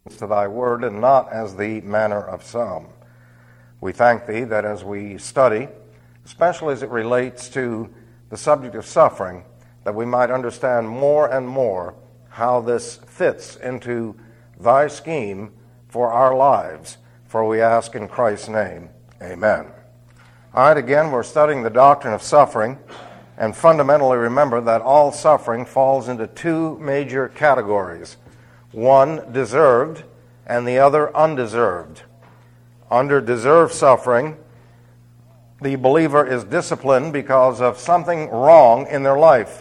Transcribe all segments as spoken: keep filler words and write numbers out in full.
to thy word, and not as the manner of some. We thank thee that as we study, especially as it relates to the subject of suffering, that we might understand more and more how this fits into thy scheme for our lives. For we ask in Christ's name, amen. All right, again, we're studying the doctrine of suffering, and fundamentally remember that all suffering falls into two major categories. One, deserved, and the other, undeserved. Under deserved suffering, the believer is disciplined because of something wrong in their life.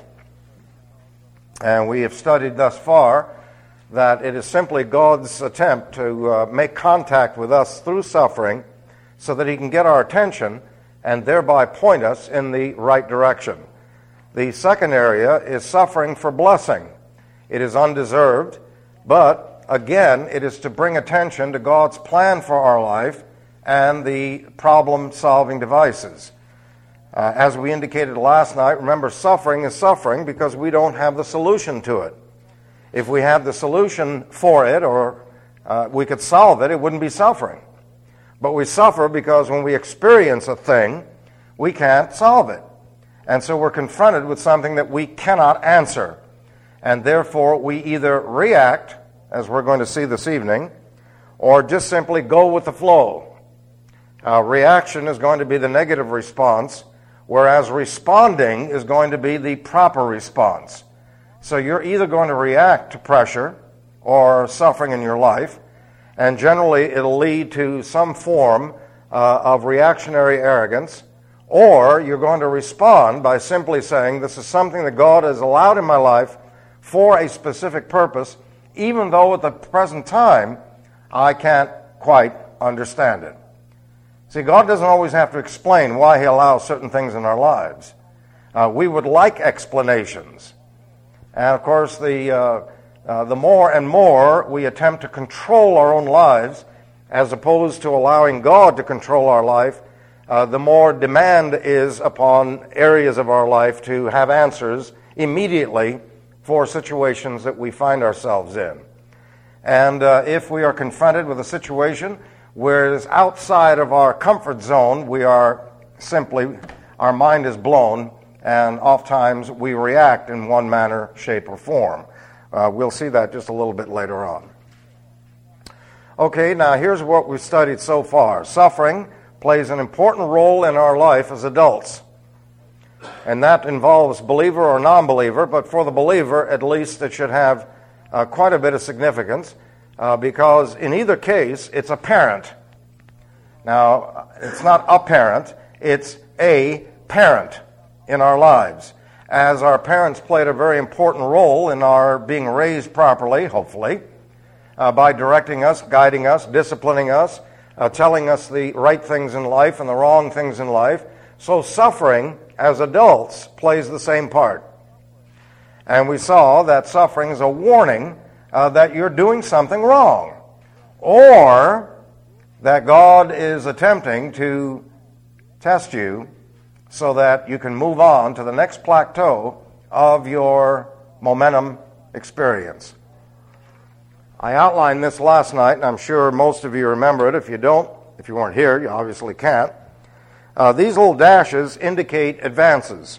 And we have studied thus far that it is simply God's attempt to uh, make contact with us through suffering so that he can get our attention and thereby point us in the right direction. The second area is suffering for blessing. It is undeserved, but again, it is to bring attention to God's plan for our life and the problem-solving devices. Uh, as we indicated last night, remember, suffering is suffering because we don't have the solution to it. If we had the solution for it, or uh, we could solve it, it wouldn't be suffering. But we suffer because when we experience a thing, we can't solve it. And so we're confronted with something that we cannot answer. And therefore, we either react, as we're going to see this evening, or just simply go with the flow. Uh, reaction is going to be the negative response, whereas responding is going to be the proper response. So you're either going to react to pressure or suffering in your life, and generally it'll lead to some form uh, of reactionary arrogance, or you're going to respond by simply saying, this is something that God has allowed in my life for a specific purpose, even though at the present time I can't quite understand it. See, God doesn't always have to explain why he allows certain things in our lives. Uh, we would like explanations. And of course, the, uh, uh, the more and more we attempt to control our own lives, as opposed to allowing God to control our life, uh, the more demand is upon areas of our life to have answers immediately for situations that we find ourselves in. And uh, if we are confronted with a situation where it is outside of our comfort zone, we are simply, our mind is blown, and oftentimes we react in one manner, shape, or form. Uh, we'll see that just a little bit later on. Okay, now here's what we've studied so far. Suffering plays an important role in our life as adults. And that involves believer or non-believer, but for the believer, at least, it should have uh, quite a bit of significance. Uh, because in either case, it's apparent. Now, it's not apparent, it's a parent in our lives. As our parents played a very important role in our being raised properly, hopefully, uh, by directing us, guiding us, disciplining us, uh, telling us the right things in life and the wrong things in life. So suffering, as adults, plays the same part. And we saw that suffering is a warning Uh, that you're doing something wrong, or that God is attempting to test you so that you can move on to the next plateau of your momentum experience. I outlined this last night, and I'm sure most of you remember it. If you don't, if you weren't here, you obviously can't. Uh, these little dashes indicate advances.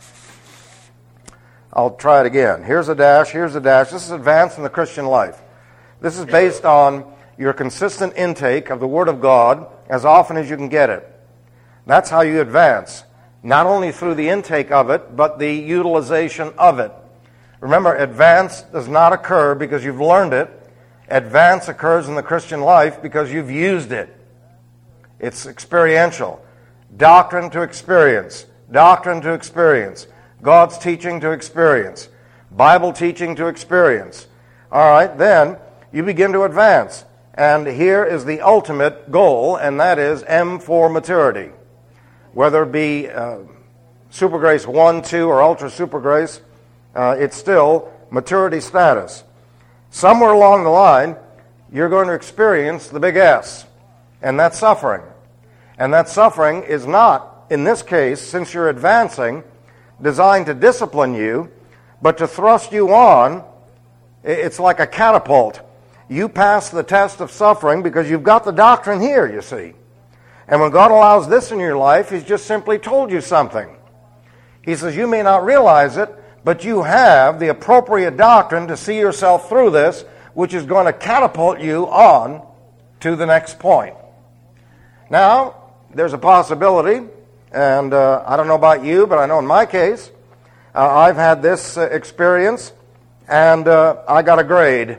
I'll try it again. Here's a dash, here's a dash. This is advance in the Christian life. This is based on your consistent intake of the Word of God as often as you can get it. That's how you advance, not only through the intake of it, but the utilization of it. Remember, advance does not occur because you've learned it. Advance occurs in the Christian life because you've used it. It's experiential. Doctrine to experience. Doctrine to experience. God's teaching to experience. Bible teaching to experience. All right, then you begin to advance. And here is the ultimate goal, and that is M for maturity. Whether it be uh, Super Grace one, two, or Ultra Super Grace, uh, it's still maturity status. Somewhere along the line, you're going to experience the big S, and that's suffering. And that suffering is not, in this case, since you're advancing, designed to discipline you, but to thrust you on. It's like a catapult. You pass the test of suffering because you've got the doctrine here, you see. And when God allows this in your life, He's just simply told you something. He says, you may not realize it, but you have the appropriate doctrine to see yourself through this, which is going to catapult you on to the next point. Now, there's a possibility, and uh, I don't know about you, but I know in my case, uh, I've had this uh, experience, and uh, I got a grade.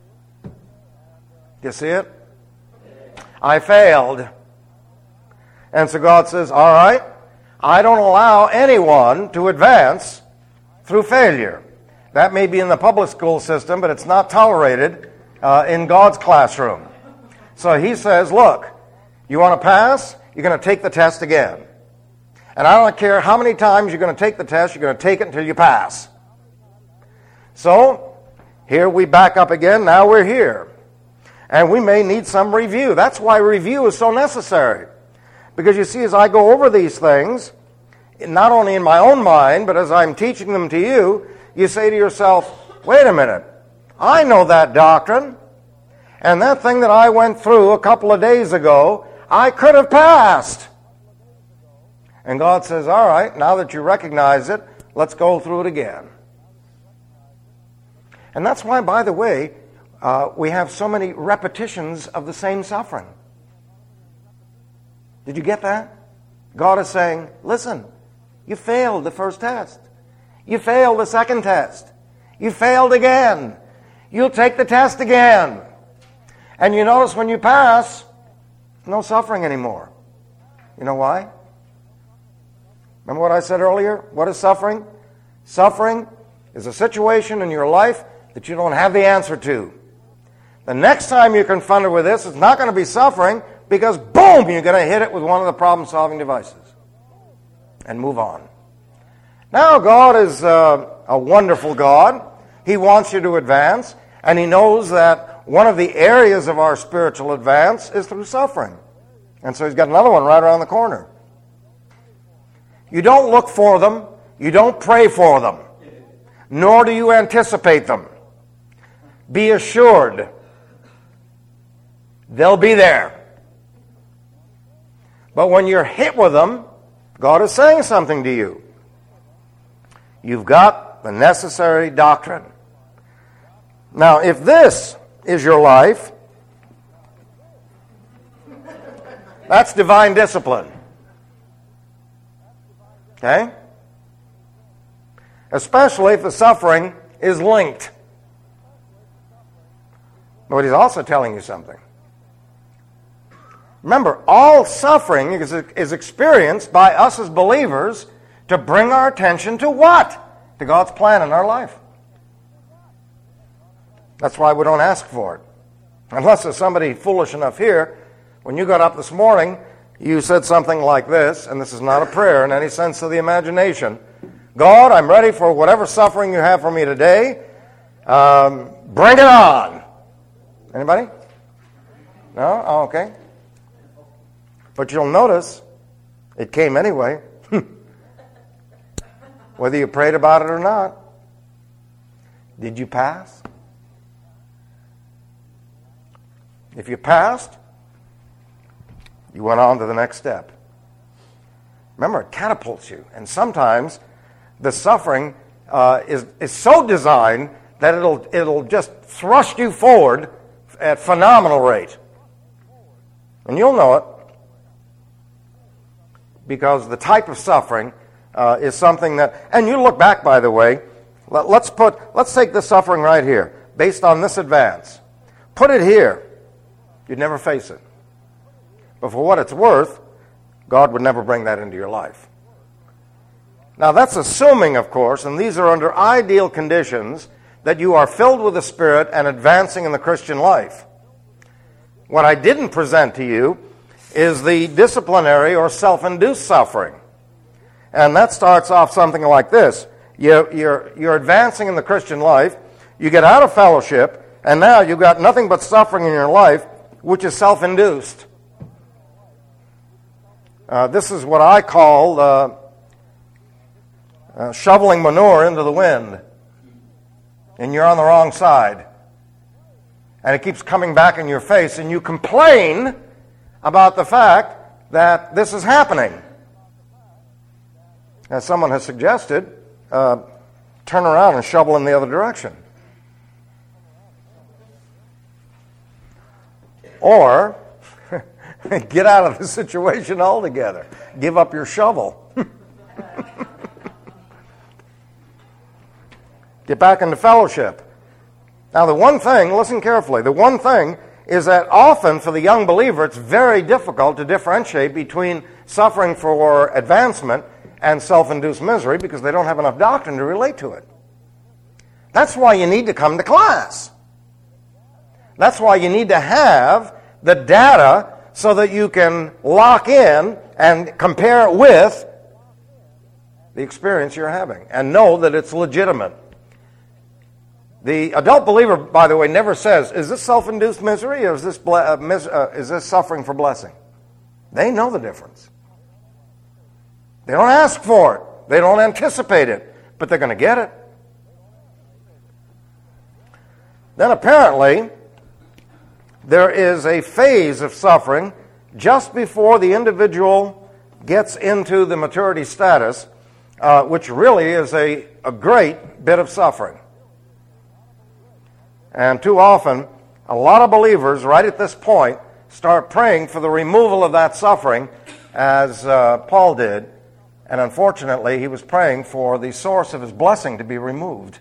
You see it? I failed. And so God says, all right, I don't allow anyone to advance through failure. That may be in the public school system, but it's not tolerated uh, in God's classroom. So He says, look, you want to pass? You're going to take the test again. And I don't care how many times you're going to take the test, you're going to take it until you pass. So, here we back up again. Now we're here. And we may need some review. That's why review is so necessary. Because you see, as I go over these things, not only in my own mind, but as I'm teaching them to you, you say to yourself, wait a minute, I know that doctrine, and that thing that I went through a couple of days ago, I could have passed. And God says, all right, now that you recognize it, let's go through it again. And that's why, by the way, uh, we have so many repetitions of the same suffering. Did you get that? God is saying, listen, you failed the first test. You failed the second test. You failed again. You'll take the test again. And you notice when you pass, no suffering anymore. You know why? Remember what I said earlier? What is suffering? Suffering is a situation in your life that you don't have the answer to. The next time you're confronted with this, it's not going to be suffering because, boom, you're going to hit it with one of the problem-solving devices and move on. Now, God is uh, a wonderful God. He wants you to advance, and He knows that one of the areas of our spiritual advance is through suffering. And so He's got another one right around the corner. You don't look for them. You don't pray for them. Nor do you anticipate them. Be assured they'll be there. But when you're hit with them, God is saying something to you. You've got the necessary doctrine. Now, if this is your life, that's divine discipline. Okay? Especially if the suffering is linked. But He's also telling you something. Remember, all suffering is, is experienced by us as believers to bring our attention to what? To God's plan in our life. That's why we don't ask for it. Unless there's somebody foolish enough here, when you got up this morning, you said something like this, and this is not a prayer in any sense of the imagination. God, I'm ready for whatever suffering you have for me today. Um, bring it on. Anybody? No? Oh, okay. But you'll notice it came anyway. Whether you prayed about it or not. Did you pass? If you passed, you went on to the next step. Remember, it catapults you. And sometimes the suffering uh, is, is so designed that it'll, it'll just thrust you forward at phenomenal rate. And you'll know it. Because the type of suffering uh, is something that, and you look back, by the way, let, let's put, let's take this suffering right here, based on this advance. Put it here. You'd never face it. But for what it's worth, God would never bring that into your life. Now that's assuming, of course, and these are under ideal conditions, that you are filled with the Spirit and advancing in the Christian life. What I didn't present to you is the disciplinary or self-induced suffering. And that starts off something like this. You're, you're, you're advancing in the Christian life, you get out of fellowship, and now you've got nothing but suffering in your life, which is self-induced. Uh, this is what I call uh, uh, shoveling manure into the wind. And you're on the wrong side. and it keeps coming back in your face, and you complain about the fact that this is happening. As someone has suggested, uh, turn around and shovel in the other direction. Or get out of the situation altogether. Give up your shovel. Get back into fellowship. Now, the one thing, listen carefully, the one thing is that often for the young believer, it's very difficult to differentiate between suffering for advancement and self-induced misery because they don't have enough doctrine to relate to it. That's why you need to come to class. That's why you need to have the data so that you can lock in and compare it with the experience you're having and know that it's legitimate. The adult believer, by the way, never says, is this self-induced misery or is this, ble- uh, mis- uh, is this suffering for blessing? They know the difference. They don't ask for it. They don't anticipate it, but they're going to get it. Then apparently, there is a phase of suffering just before the individual gets into the maturity status, uh, which really is a, a great bit of suffering. And too often, a lot of believers right at this point start praying for the removal of that suffering, as uh, Paul did. And unfortunately, he was praying for the source of his blessing to be removed.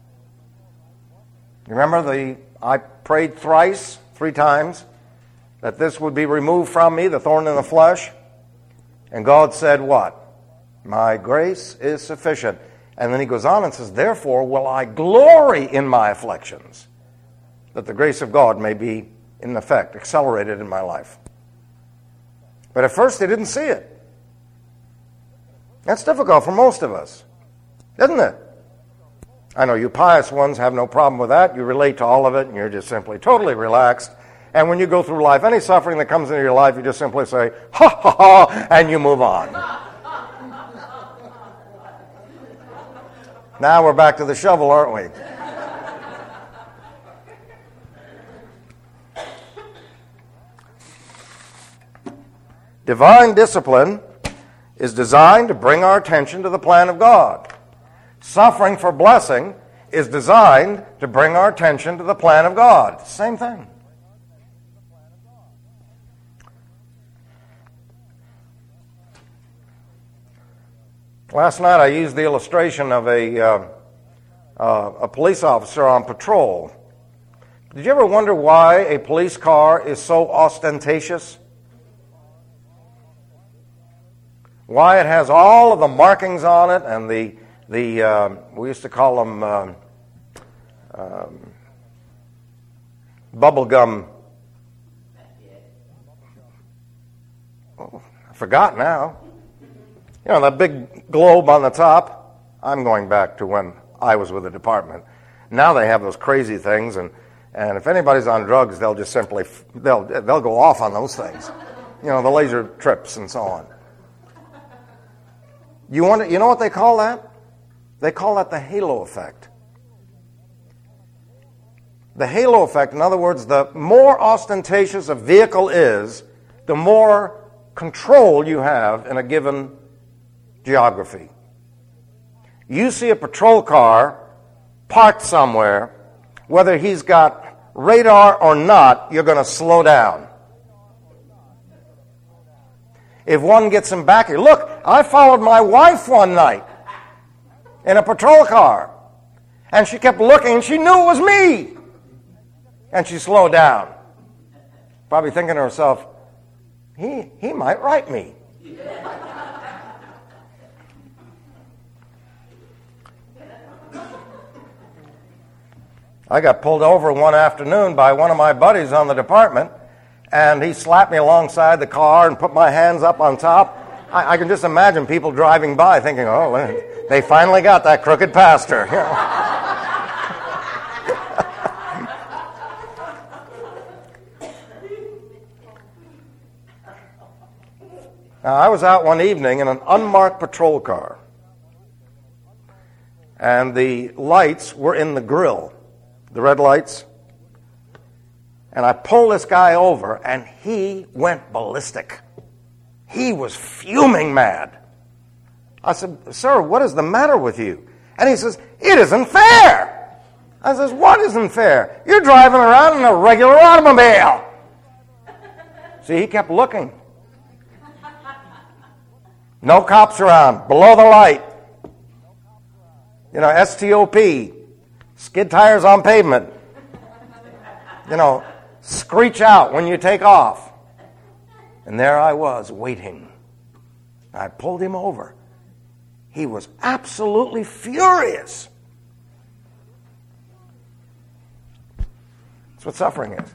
You remember the, I prayed thrice, three times, that this would be removed from me, the thorn in the flesh. And God said what? My grace is sufficient. And then he goes on and says, therefore will I glory in my afflictions, that the grace of God may be, in effect, accelerated in my life. But at first they didn't see it. That's difficult for most of us, isn't it? I know you pious ones have no problem with that. You relate to all of it, and you're just simply totally relaxed. And when you go through life, any suffering that comes into your life, you just simply say, ha, ha, ha, and you move on. Now we're back to the shovel, aren't we? Divine discipline is designed to bring our attention to the plan of God. Suffering for blessing is designed to bring our attention to the plan of God. Same thing. Last night I used the illustration of a, uh, uh, a police officer on patrol. Did you ever wonder why a police car is so ostentatious? Why it has all of the markings on it and the, the uh, we used to call them um, um, bubble gum. Oh, I forgot now. You know, that big globe on the top. I'm going back to when I was with the department. Now they have those crazy things, and, and if anybody's on drugs, they'll just simply, they'll, they'll go off on those things. You know, the laser trips and so on. You want to, you know what they call that? They call that the halo effect. The halo effect, in other words, the more ostentatious a vehicle is, the more control you have in a given geography. You see a patrol car parked somewhere, whether he's got radar or not, you're going to slow down. If one gets him back here, look, I followed my wife one night in a patrol car, and she kept looking, and she knew it was me. And she slowed down, probably thinking to herself, he, he might write me. I got pulled over one afternoon by one of my buddies on the department, and he slapped me alongside the car and put my hands up on top. I, I can just imagine people driving by thinking, oh, they finally got that crooked pastor. You know? Now, I was out one evening in an unmarked patrol car, and the lights were in the grill, the red lights. And I pulled this guy over, and he went ballistic. He was fuming mad. I said, "Sir, what is the matter with you?" And he says, "It isn't fair." I says, "What isn't fair? You're driving around in a regular automobile." See, he kept looking. No cops around, below the light. You know, S T O P, skid tires on pavement. You know, screech out when you take off. And there I was, waiting. I pulled him over. He was absolutely furious. That's what suffering is.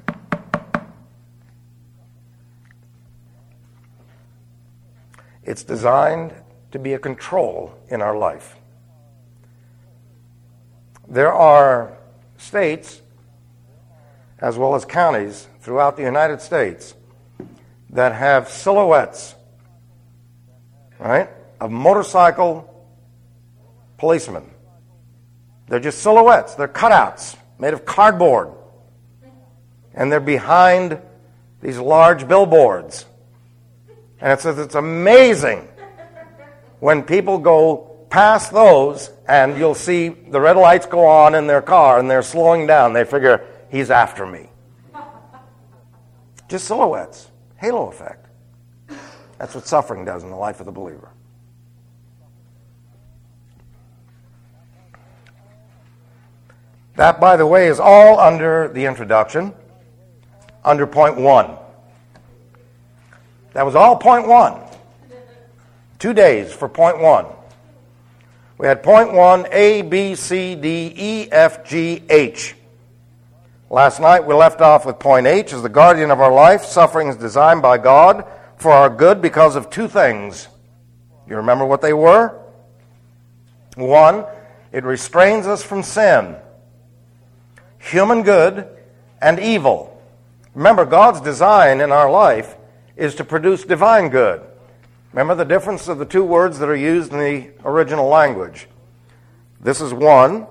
It's designed to be a control in our life. There are states, as well as counties throughout the United States, that have silhouettes, right, of motorcycle policemen. They're just silhouettes. They're cutouts made of cardboard. And they're behind these large billboards. And it says it's amazing when people go past those and you'll see the red lights go on in their car and they're slowing down. They figure, he's after me. Just silhouettes. Halo effect. That's what suffering does in the life of the believer. That, by the way, is all under the introduction, under point one. That was all point one. Two days for point one. We had point one, A, B, C, D, E, F, G, H. Last night we left off with point H. As the guardian of our life, suffering is designed by God for our good because of two things. You remember what they were? One, it restrains us from sin, human good, and evil. Remember, God's design in our life is to produce divine good. Remember the difference of the two words that are used in the original language. This is one.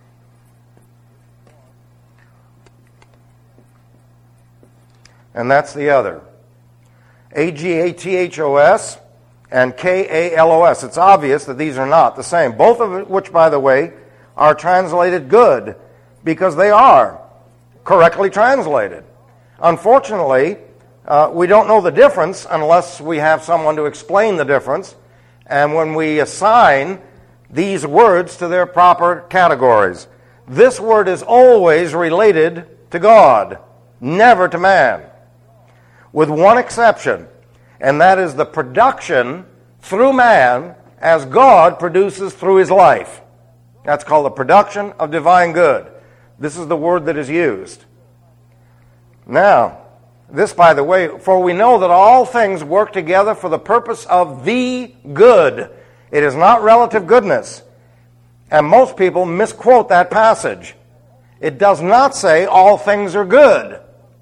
And that's the other. A G A T H O S and K A L O S. It's obvious that these are not the same. Both of which, by the way, are translated good because they are correctly translated. Unfortunately, Uh, we don't know the difference unless we have someone to explain the difference. And when we assign these words to their proper categories, this word is always related to God, never to man, with one exception, and that is the production through man as God produces through his life. That's called the production of divine good. This is the word that is used. Now, this, by the way, for we know that all things work together for the purpose of the good. It is not relative goodness. And most people misquote that passage. It does not say all things are good.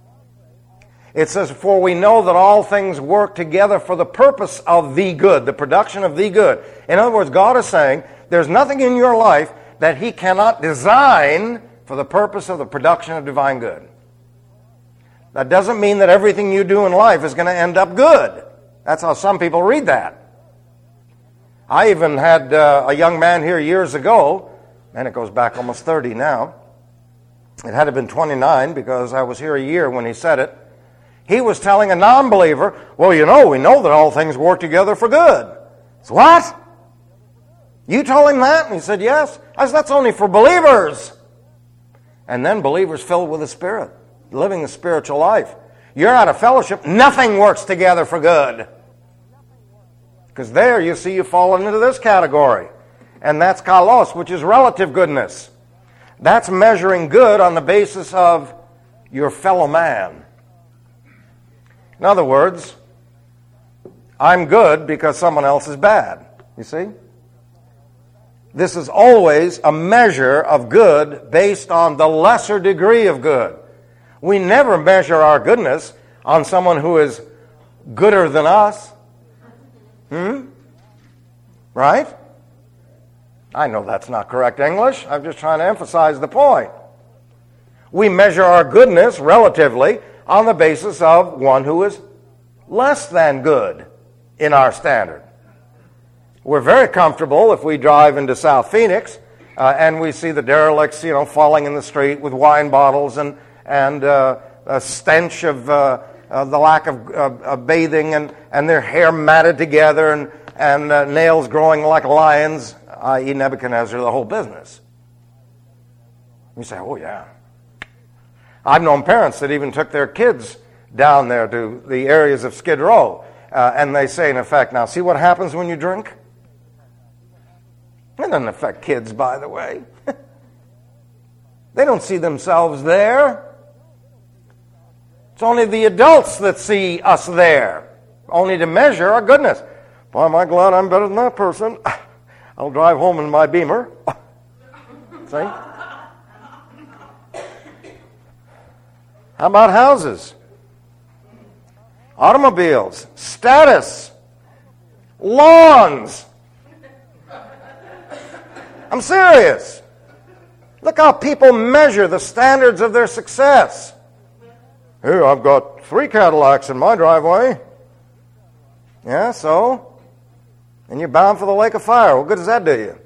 It says, for we know that all things work together for the purpose of the good, the production of the good. In other words, God is saying, there's nothing in your life that he cannot design for the purpose of the production of divine good. That doesn't mean that everything you do in life is going to end up good. That's how some people read that. I even had uh, a young man here years ago, and it goes back almost thirty now. It had to have been twenty-nine because I was here a year when he said it. He was telling a non-believer, well, you know, we know that all things work together for good. So what? You told him that? And he said, yes. I said, that's only for believers. And then believers filled with the Spirit, living the spiritual life. You're out of fellowship, nothing works together for good. Because there you see you fall into this category. And that's kalos, which is relative goodness. That's measuring good on the basis of your fellow man. In other words, I'm good because someone else is bad. You see? This is always a measure of good based on the lesser degree of good. We never measure our goodness on someone who is gooder than us. Hmm? Right? I know that's not correct English. I'm just trying to emphasize the point. We measure our goodness relatively on the basis of one who is less than good in our standard. We're very comfortable if we drive into South Phoenix uh, and we see the derelicts, you know, falling in the street with wine bottles and and uh, a stench of uh, uh, the lack of, uh, of bathing and, and their hair matted together and and uh, nails growing like lions, that is. Nebuchadnezzar, the whole business. You say, oh yeah. I've known parents that even took their kids down there to the areas of Skid Row, uh, and they say, in effect, now see what happens when you drink? It doesn't affect kids, by the way. They don't see themselves there. It's only the adults that see us there, only to measure our goodness. Boy, am I glad I'm better than that person. I'll drive home in my Beamer. See? How about houses? Automobiles, status, lawns. I'm serious. Look how people measure the standards of their success. Here, I've got three Cadillacs in my driveway. Yeah, so? And you're bound for the lake of fire. What good does that do you?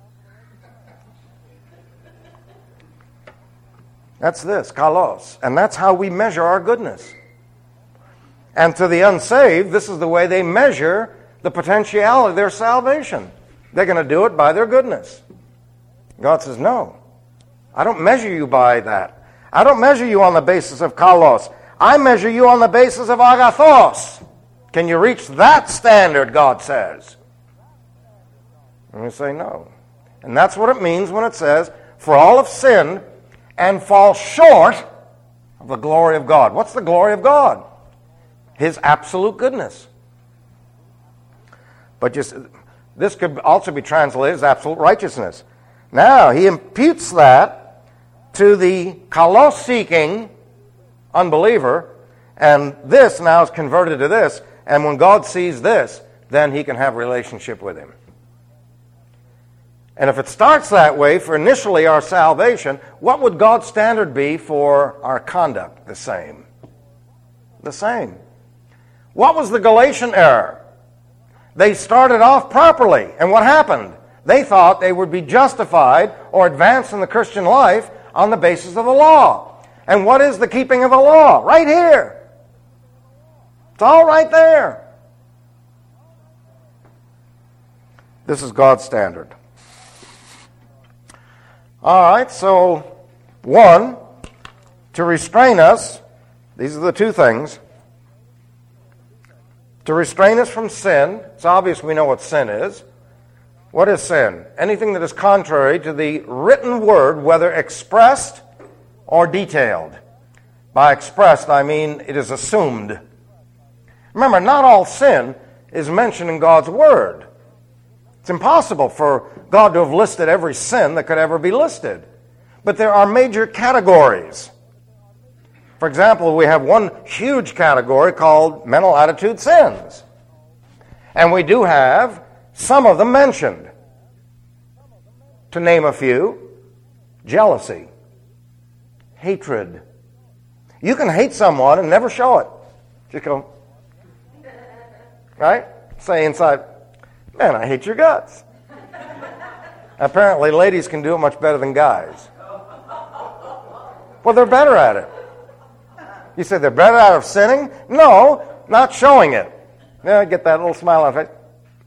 That's this, kalos. And that's how we measure our goodness. And to the unsaved, this is the way they measure the potentiality of their salvation. They're going to do it by their goodness. God says, no. I don't measure you by that. I don't measure you on the basis of kalos. I measure you on the basis of agathos. Can you reach that standard, God says? And we say no. And that's what it means when it says, for all have sinned and fall short of the glory of God. What's the glory of God? His absolute goodness. But just this could also be translated as absolute righteousness. Now, he imputes that to the kalos-seeking unbeliever, and this now is converted to this, and when God sees this, then he can have relationship with him. And if it starts that way for initially our salvation, what would God's standard be for our conduct? The same. The same. What was the Galatian error? They started off properly, and what happened? They thought they would be justified or advanced in the Christian life on the basis of the law. And what is the keeping of the law? Right here. It's all right there. This is God's standard. All right, so one, to restrain us, these are the two things. To restrain us from sin. It's obvious we know what sin is. What is sin? Anything that is contrary to the written word, whether expressed or detailed. By expressed, I mean it is assumed. Remember, not all sin is mentioned in God's word. It's impossible for God to have listed every sin that could ever be listed. But there are major categories. For example, we have one huge category called mental attitude sins. And we do have some of them mentioned. To name a few, jealousy, hatred. You can hate someone and never show it. Just go, right? Say inside, man, I hate your guts. Apparently, ladies can do it much better than guys. Well, they're better at it. You say they're better out of sinning? No, not showing it. Yeah, get that little smile on the face.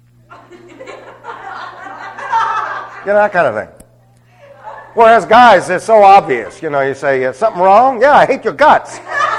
You know, that kind of thing. Whereas guys, it's so obvious. You know, you say, something wrong? Yeah, I hate your guts.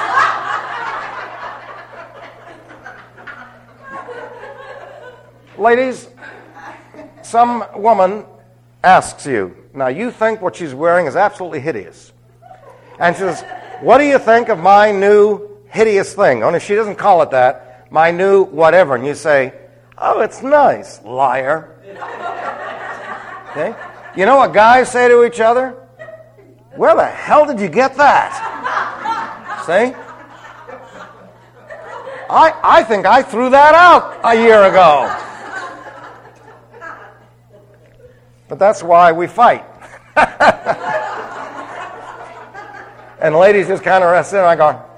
Ladies, some woman asks you, now you think what she's wearing is absolutely hideous. And she says, what do you think of my new hideous thing? Only she doesn't call it that. My new whatever. And you say, oh, it's nice, liar. Okay? You know what guys say to each other? Where the hell did you get that? See? I, I think I threw that out a year ago. But that's why we fight. And the ladies just kind of rest in, and I go,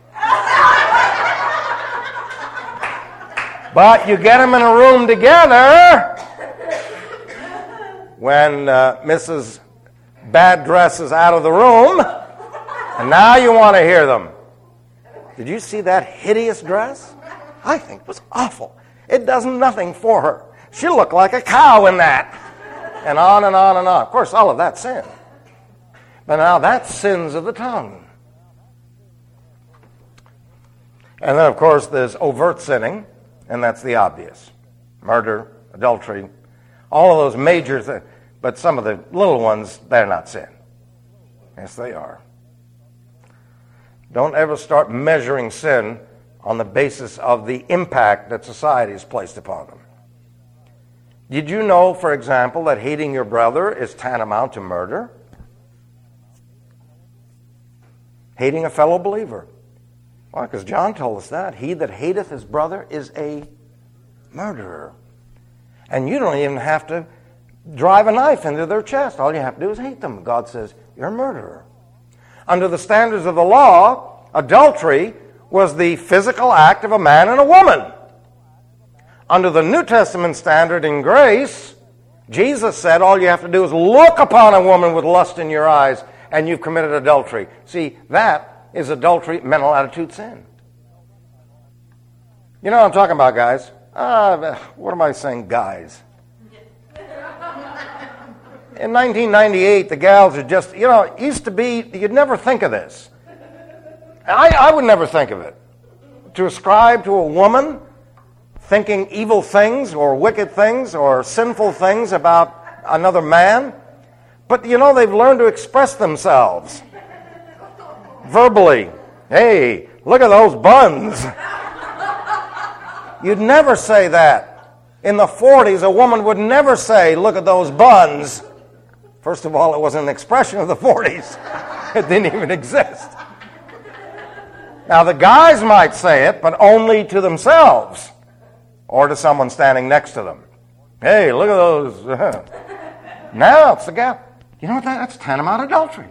but you get them in a room together when uh, Missus Bad Dress is out of the room, and now you want to hear them. Did you see that hideous dress? I think it was awful. It does nothing for her. She looked like a cow in that. And on and on and on. Of course, all of that's sin. But now that's sins of the tongue. And then, of course, there's overt sinning, and that's the obvious. Murder, adultery, all of those major things. But some of the little ones, they're not sin. Yes, they are. Don't ever start measuring sin on the basis of the impact that society has placed upon them. Did you know, for example, that hating your brother is tantamount to murder? Hating a fellow believer. Well, because John told us that. He that hateth his brother is a murderer. And you don't even have to drive a knife into their chest. All you have to do is hate them. God says, you're a murderer. Under the standards of the law, adultery was the physical act of a man and a woman. Under the New Testament standard in grace, Jesus said all you have to do is look upon a woman with lust in your eyes and you've committed adultery. See, that is adultery, mental attitude sin. You know what I'm talking about, guys? Uh, what am I saying, guys? In nineteen ninety-eight, the gals are just, you know, it used to be, you'd never think of this. I, I would never think of it. To ascribe to a woman thinking evil things or wicked things or sinful things about another man. But, you know, they've learned to express themselves verbally. Hey, look at those buns. You'd never say that. In the forties, a woman would never say, look at those buns. First of all, it was an expression of the forties. It didn't even exist. Now, the guys might say it, but only to themselves or to someone standing next to them. Hey, look at those. Now it's the gap. You know what? That, that's tantamount adultery.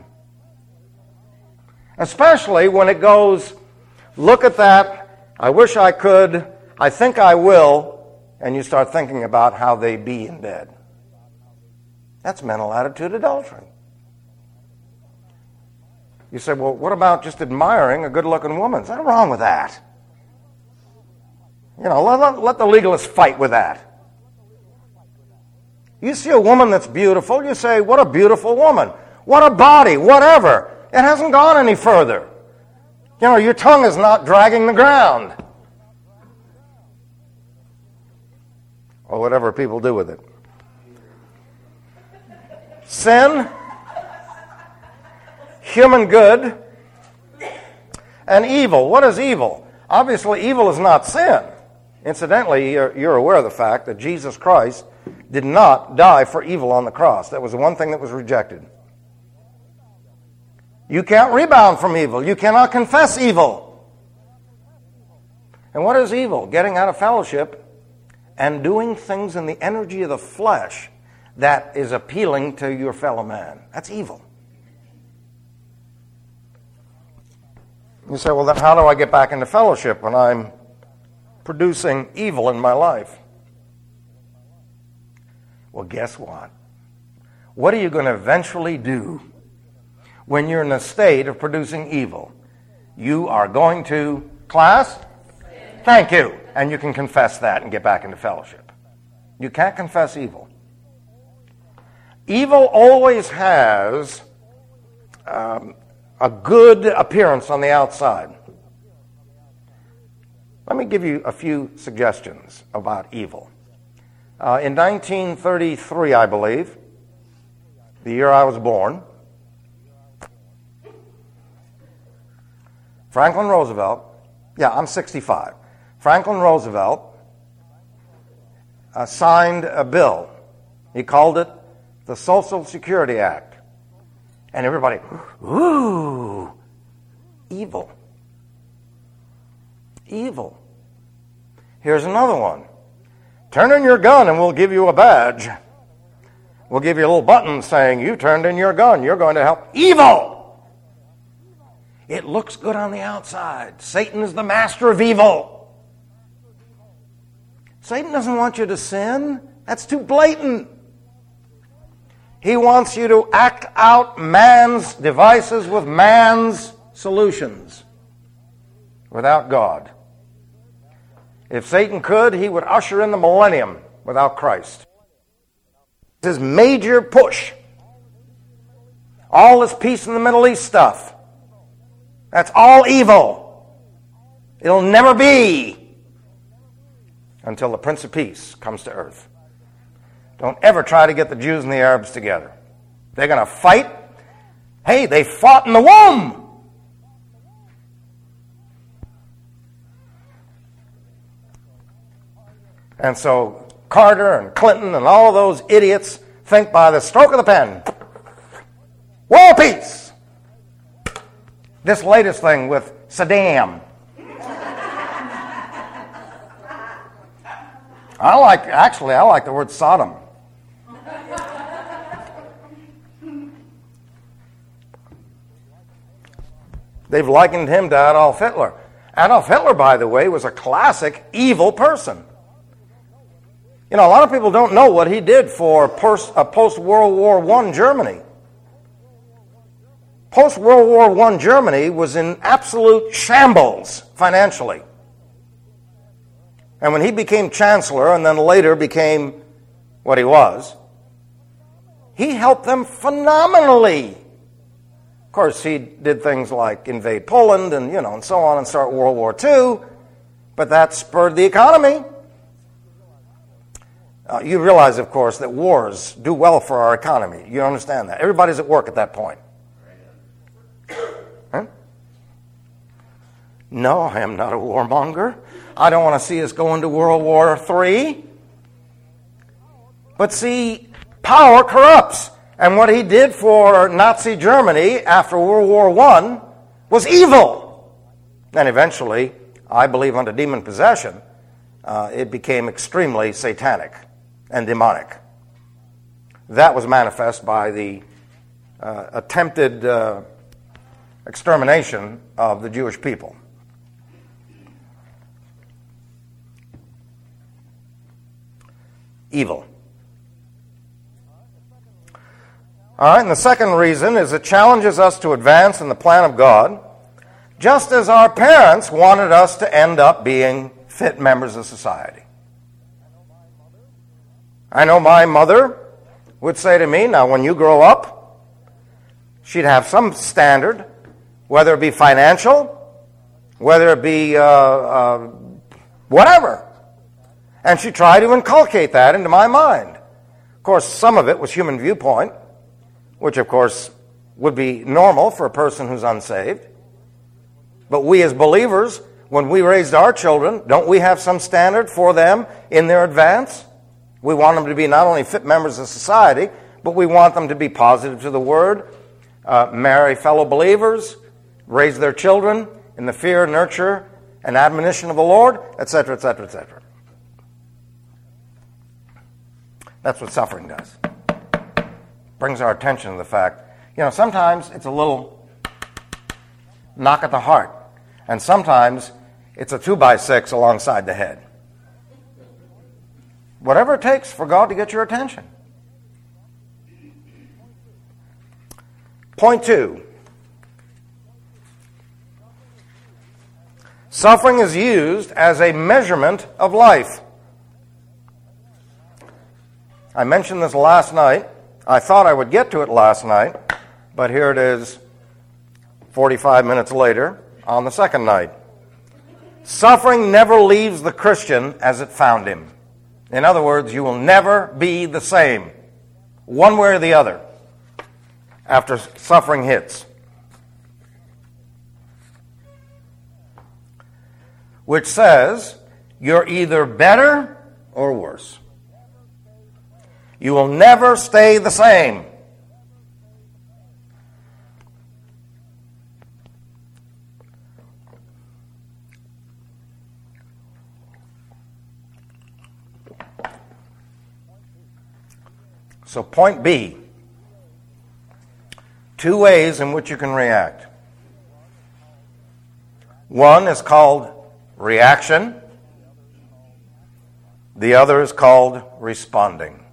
Especially when it goes, look at that, I wish I could, I think I will, and you start thinking about how they be in bed. That's mental attitude adultery. You say, well, what about just admiring a good-looking woman? There's nothing wrong with that. You know, let, let, let the legalists fight with that. You see a woman that's beautiful, you say, what a beautiful woman. What a body, whatever. It hasn't gone any further. You know, your tongue is not dragging the ground. Or whatever people do with it. Sin, human good, and evil. What is evil? Obviously, evil is not sin. Incidentally, you're, you're aware of the fact that Jesus Christ did not die for evil on the cross. That was the one thing that was rejected. You can't rebound from evil. You cannot confess evil. And what is evil? Getting out of fellowship and doing things in the energy of the flesh that is appealing to your fellow man. That's evil. You say, well, then how do I get back into fellowship when I'm producing evil in my life? Well, guess what? What are you going to eventually do when you're in a state of producing evil? You are going to, class? Thank you. And you can confess that and get back into fellowship. You can't confess evil. Evil always has um, a good appearance on the outside. Let me give you a few suggestions about evil. Uh, in nineteen thirty-three, I believe, the year I was born, Franklin Roosevelt, yeah, I'm sixty-five. Franklin Roosevelt uh, signed a bill. He called it the Social Security Act. And everybody, ooh, evil. Evil. Here's another one. Turn in your gun and we'll give you a badge. We'll give you a little button saying, you turned in your gun. You're going to help. Evil! It looks good on the outside. Satan is the master of evil. Satan doesn't want you to sin. That's too blatant. He wants you to act out man's devices with man's solutions without God. If Satan could, he would usher in the millennium without Christ. His major push. All this peace in the Middle East stuff. That's all evil. It'll never be until the Prince of Peace comes to earth. Don't ever try to get the Jews and the Arabs together. They're going to fight. Hey, they fought in the womb. And so Carter and Clinton and all those idiots think by the stroke of the pen, world peace. This latest thing with Saddam. I like, actually, I like the word Sodom. They've likened him to Adolf Hitler. Adolf Hitler, by the way, was a classic evil person. You know, a lot of people don't know what he did for post-World War One Germany. Post-World War One Germany was in absolute shambles financially. And when he became chancellor and then later became what he was, he helped them phenomenally. Of course, he did things like invade Poland and, you know, and so on and start World War Two, but that spurred the economy. Uh, you realize, of course, that wars do well for our economy. You understand that. Everybody's at work at that point. Huh? No, I am not a warmonger. I don't want to see us go into World War Three. But see, power corrupts. And what he did for Nazi Germany after World War One was evil. And eventually, I believe under demon possession, uh, it became extremely satanic and demonic. That was manifest by the uh, attempted uh, extermination of the Jewish people. Evil. All right, and the second reason is it challenges us to advance in the plan of God, just as our parents wanted us to end up being fit members of society. I know my mother would say to me, now when you grow up, she'd have some standard, whether it be financial, whether it be uh, uh, whatever. And she tried to inculcate that into my mind. Of course, some of it was human viewpoint, which, of course, would be normal for a person who's unsaved. But we as believers, when we raised our children, don't we have some standard for them in their advance? We want them to be not only fit members of society, but we want them to be positive to the Word, uh, marry fellow believers, raise their children in the fear, nurture, and admonition of the Lord, et cetera, et cetera, et cetera. That's what suffering does. Brings our attention to the fact, you know, sometimes it's a little knock at the heart, and sometimes it's a two by six alongside the head. Whatever it takes for God to get your attention. Point two. Suffering is used as a measurement of life. I mentioned this last night. I thought I would get to it last night, but here it is forty-five minutes later on the second night. Suffering never leaves the Christian as it found him. In other words, you will never be the same, one way or the other, after suffering hits. Which says you're either better or worse. You will never stay the same. So point B, two ways in which you can react. One is called reaction. The other is called responding.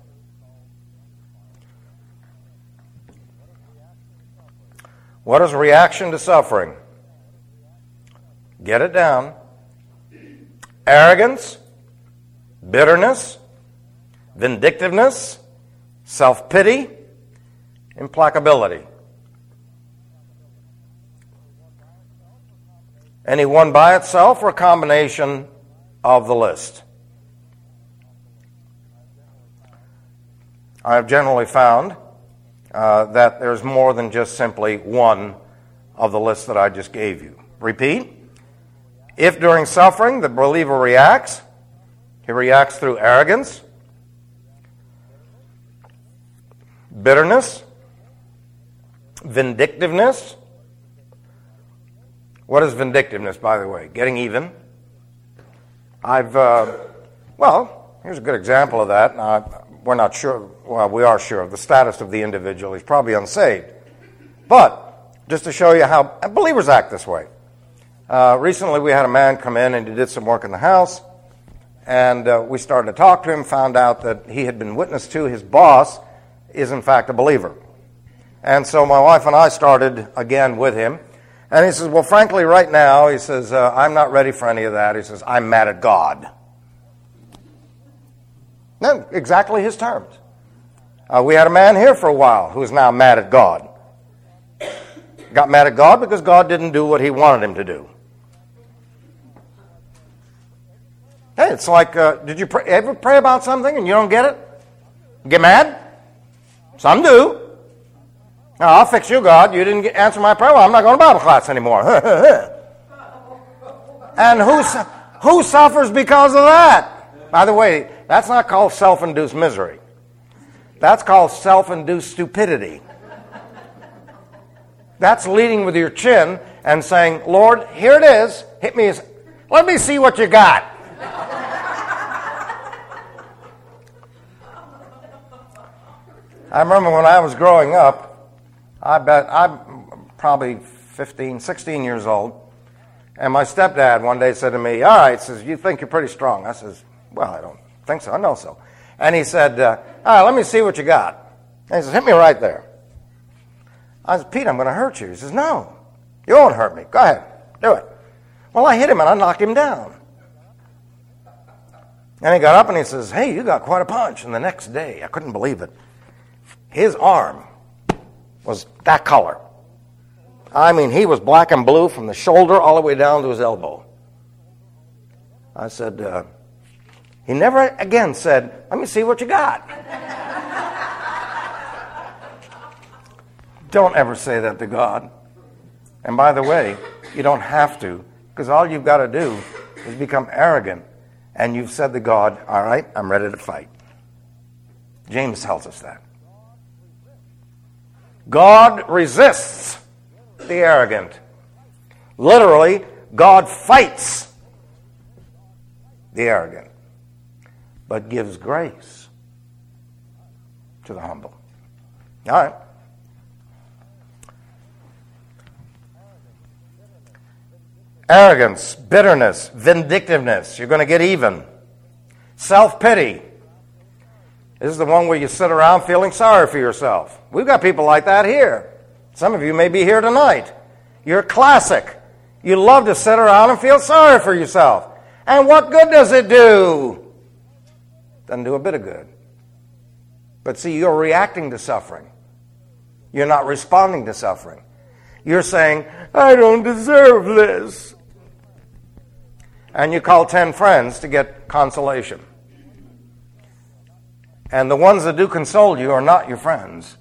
What is reaction to suffering? Get it down. Arrogance, bitterness, vindictiveness, self-pity, implacability. Any one by itself or a combination of the list? I have generally found uh, that there's more than just simply one of the list that I just gave you. Repeat. If during suffering the believer reacts, he reacts through arrogance, bitterness, vindictiveness. What is vindictiveness, by the way? Getting even. I've, uh, well, here's a good example of that. Now, we're not sure, well, we are sure of the status of the individual. He's probably unsaved. But, just to show you how believers act this way. Uh, recently we had a man come in and he did some work in the house. And uh, we started to talk to him, found out that he had been witness to. His boss is, in fact, a believer. And so my wife and I started again with him. And he says, well, frankly, right now, he says, uh, I'm not ready for any of that. He says, I'm mad at God. No, exactly his terms. Uh, we had a man here for a while who is now mad at God. Got mad at God because God didn't do what he wanted him to do. Hey, it's like, uh, did you pray, ever pray about something and you don't get it? Get mad? Some do. No, I'll fix you, God. You didn't get, answer my prayer. Well, I'm not going to Bible class anymore. And who, who suffers because of that? By the way, that's not called self-induced misery. That's called self-induced stupidity. That's leading with your chin and saying, Lord, here it is. Hit me. Let me see what you got. I remember when I was growing up, I bet I'm probably fifteen, sixteen years old, and my stepdad one day said to me, all right, says, you think you're pretty strong. I says, well, I don't think so. I know so. And he said, uh, all right, let me see what you got. And he says, hit me right there. I said, Pete, I'm going to hurt you. He says, no, you won't hurt me. Go ahead, do it. Well, I hit him and I knocked him down. And he got up and he says, hey, you got quite a punch. And the next day, I couldn't believe it, his arm was that color. I mean, he was black and blue from the shoulder all the way down to his elbow. I said, uh, he never again said, let me see what you got. Don't ever say that to God. And by the way, you don't have to, because all you've got to do is become arrogant, and you've said to God, all right, I'm ready to fight. James tells us that. God resists the arrogant. Literally, God fights the arrogant, but gives grace to the humble. All right. Arrogance, bitterness, vindictiveness. You're going to get even. Self-pity. This is the one where you sit around feeling sorry for yourself. We've got people like that here. Some of you may be here tonight. You're classic. You love to sit around and feel sorry for yourself. And what good does it do? Doesn't do a bit of good. But see, you're reacting to suffering. You're not responding to suffering. You're saying, I don't deserve this. And you call ten friends to get consolation. And the ones that do console you are not your friends.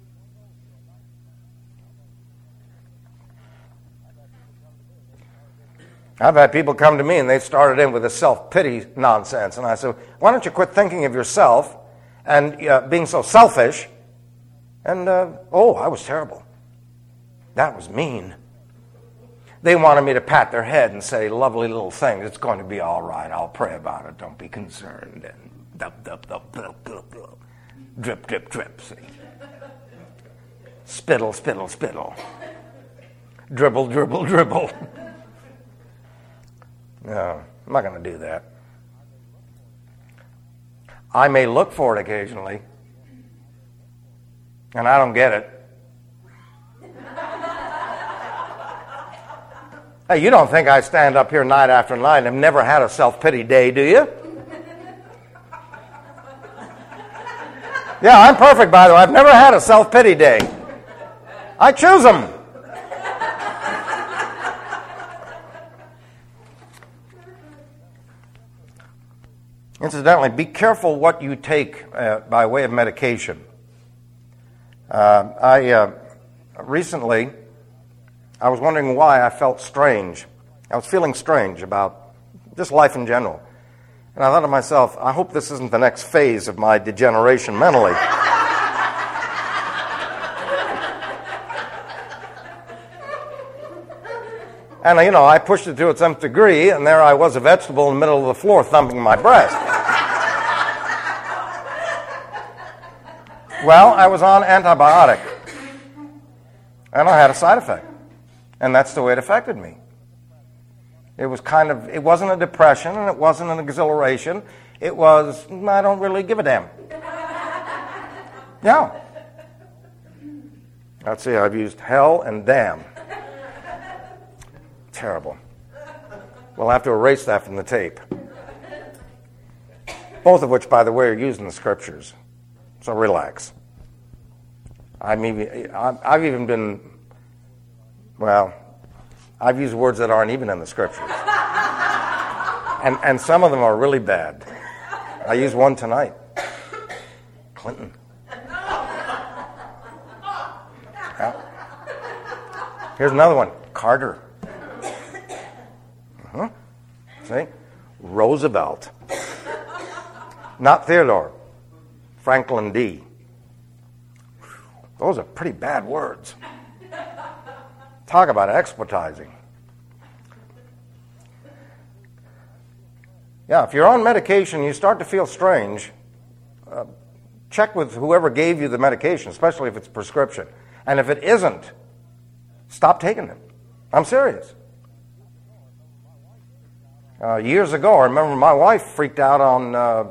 I've had people come to me and they've started in with a self-pity nonsense. And I said, why don't you quit thinking of yourself and uh, being so selfish? And, uh, oh, I was terrible. That was mean. They wanted me to pat their head and say lovely little things. It's going to be all right. I'll pray about it. Don't be concerned. And dup, dup, dup, dup, dup, dup. Drip, drip, drip. See? Spittle, spittle, spittle. Dribble, dribble, dribble. No, I'm not going to do that. I may look for it occasionally, and I don't get it. Hey, you don't think I stand up here night after night and have never had a self-pity day, do you? Yeah, I'm perfect, by the way. I've never had a self-pity day. I choose them. Incidentally, be careful what you take uh, by way of medication. Uh, I uh, recently, I was wondering why I felt strange. I was feeling strange about just life in general. And I thought to myself, I hope this isn't the next phase of my degeneration mentally. And, you know, I pushed it to its nth degree, and there I was, a vegetable in the middle of the floor, thumping my breast. Well, I was on antibiotic, and I had a side effect, and that's the way it affected me. It was kind of, it wasn't a depression, and it wasn't an exhilaration. It was, I don't really give a damn. Yeah. Let's see, I've used hell and damn. Terrible. We'll have to erase that from the tape. Both of which, by the way, are used in the scriptures. So relax. I'm even, I've even been, well, I've used words that aren't even in the scriptures. And, and some of them are really bad. I used one tonight. Clinton. Yeah. Here's another one. Carter. Uh-huh. See? Roosevelt. Not Theodore. Franklin D. Those are pretty bad words. Talk about exploitizing. Yeah, if you're on medication, you start to feel strange, uh, check with whoever gave you the medication, especially if it's prescription. And if it isn't, stop taking it. I'm serious. Uh, years ago, I remember my wife freaked out on, uh,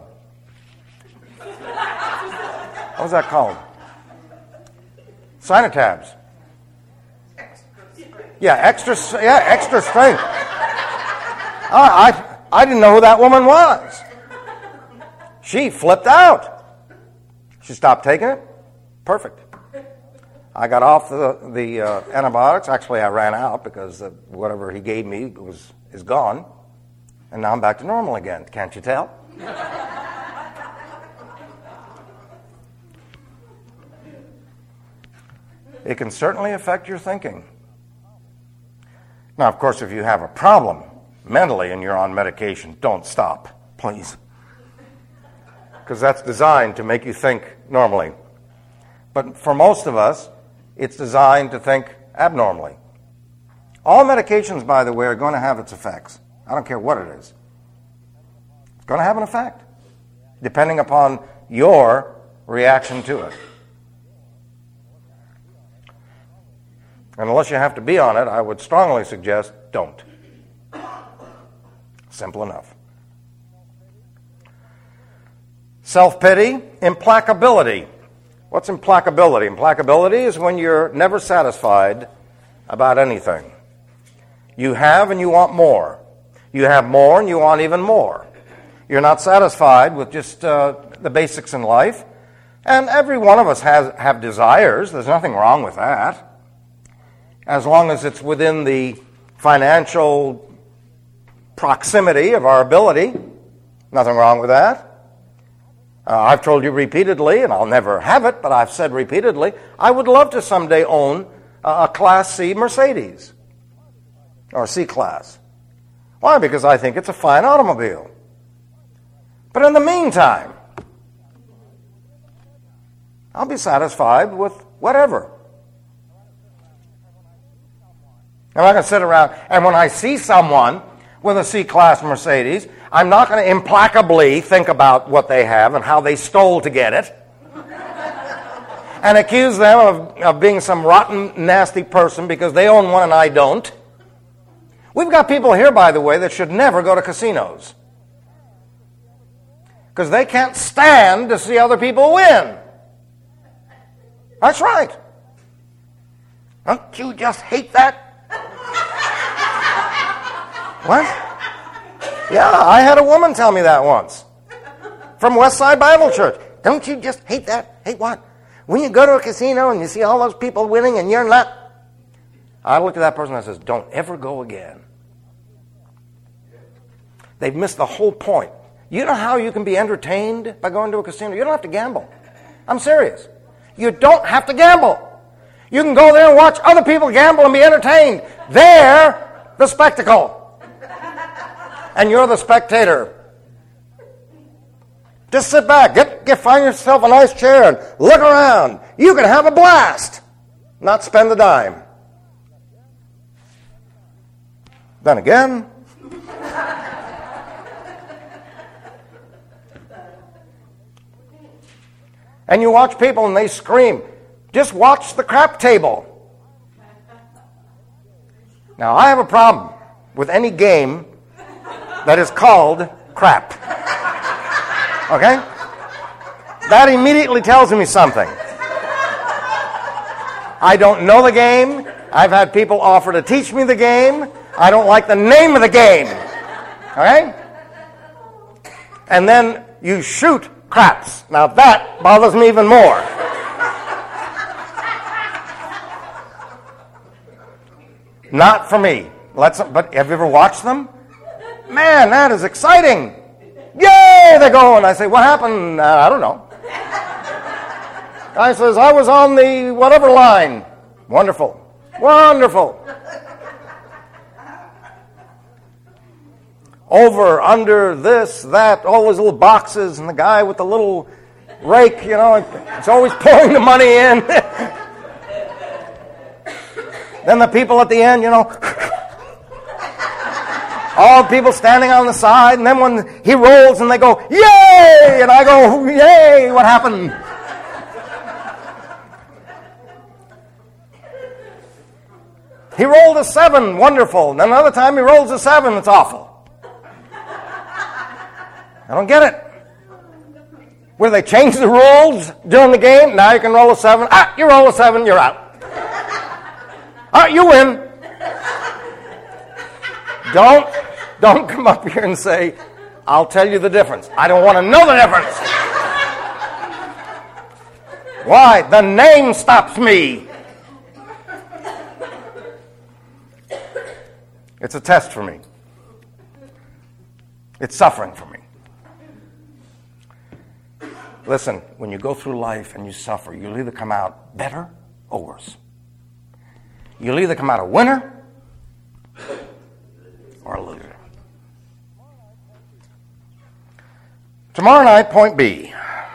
what was that called? Sinotabs. Yeah, extra, yeah, extra strength. I, I, I didn't know who that woman was. She flipped out. She stopped taking it. Perfect. I got off the the uh, antibiotics. Actually, I ran out because uh, whatever he gave me was is gone, and now I'm back to normal again. Can't you tell? It can certainly affect your thinking. Now, of course, if you have a problem mentally and you're on medication, don't stop, please. Because that's designed to make you think normally. But for most of us, it's designed to think abnormally. All medications, by the way, are going to have its effects. I don't care what it is. It's going to have an effect, depending upon your reaction to it. And unless you have to be on it, I would strongly suggest don't. Simple enough. Self-pity, implacability. What's implacability? Implacability is when you're never satisfied about anything. You have and you want more. You have more and you want even more. You're not satisfied with just uh, the basics in life. And every one of us has have desires. There's nothing wrong with that, as long as it's within the financial proximity of our ability. Nothing wrong with that. Uh, I've told you repeatedly, and I'll never have it, but I've said repeatedly, I would love to someday own a, a Class C Mercedes, or C-Class. Why? Because I think it's a fine automobile. But in the meantime, I'll be satisfied with whatever. I'm not going to sit around, and when I see someone with a C-Class Mercedes, I'm not going to implacably think about what they have and how they stole to get it and accuse them of, of being some rotten, nasty person because they own one and I don't. We've got people here, by the way, that should never go to casinos because they can't stand to see other people win. That's right. Don't you just hate that? What? Yeah, I had a woman tell me that once from Westside Bible Church. Don't you just hate that? Hate what? When you go to a casino and you see all those people winning and you're not. I looked at that person and I says, don't ever go again. They've missed the whole point. You know how you can be entertained by going to a casino? You don't have to gamble. I'm serious. You don't have to gamble. You can go there and watch other people gamble and be entertained. They're the spectacle. And you're the spectator. Just sit back. Get, get find yourself a nice chair and look around. You can have a blast. Not spend a dime. Then again, and you watch people and they scream. Just watch the crap table. Now, I have a problem with any game that is called crap. Okay? That immediately tells me something. I don't know the game. I've had people offer to teach me the game. I don't like the name of the game. Okay? And then you shoot craps. Now that bothers me even more. Not for me. Let's, but have you ever watched them? Man, that is exciting. Yay, they go. And I say, what happened? Uh, I don't know. Guy says, I was on the whatever line. Wonderful. Wonderful. Over, under, this, that, all those little boxes, and the guy with the little rake, you know, it's always pouring the money in. Then the people at the end, you know, all the people standing on the side, and then when he rolls and they go, yay! And I go, yay, what happened? He rolled a seven, wonderful. And then another time he rolls a seven, it's awful. I don't get it. Where they change the rules during the game, now you can roll a seven. Ah, you roll a seven, you're out. Ah, you win. Don't, don't come up here and say, I'll tell you the difference. I don't want to know the difference. Why? The name stops me. It's a test for me. It's suffering for me. Listen, when you go through life and you suffer, you'll either come out better or worse. You'll either come out a winner or a loser. Tomorrow night, point B.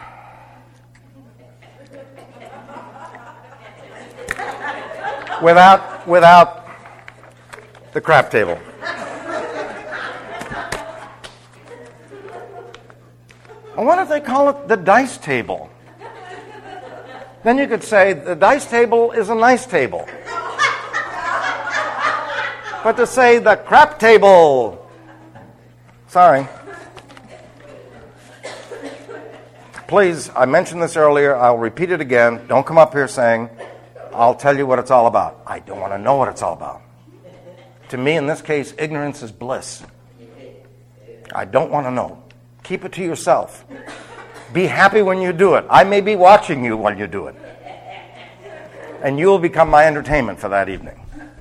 Without, without the crap table. I wonder if they call it the dice table. Then you could say the dice table is a nice table. But to say the crap table, sorry. Please, I mentioned this earlier. I'll repeat it again. Don't come up here saying, I'll tell you what it's all about. I don't want to know what it's all about. To me, in this case, ignorance is bliss. I don't want to know. Keep it to yourself. Be happy when you do it. I may be watching you while you do it. And you will become my entertainment for that evening.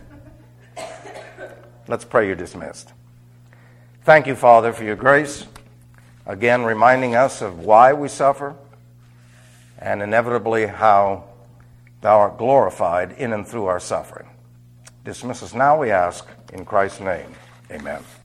Let's pray you're dismissed. Thank you, Father, for your grace. Again, reminding us of why we suffer and inevitably how thou art glorified in and through our suffering. Dismiss us now, we ask, in Christ's name. Amen.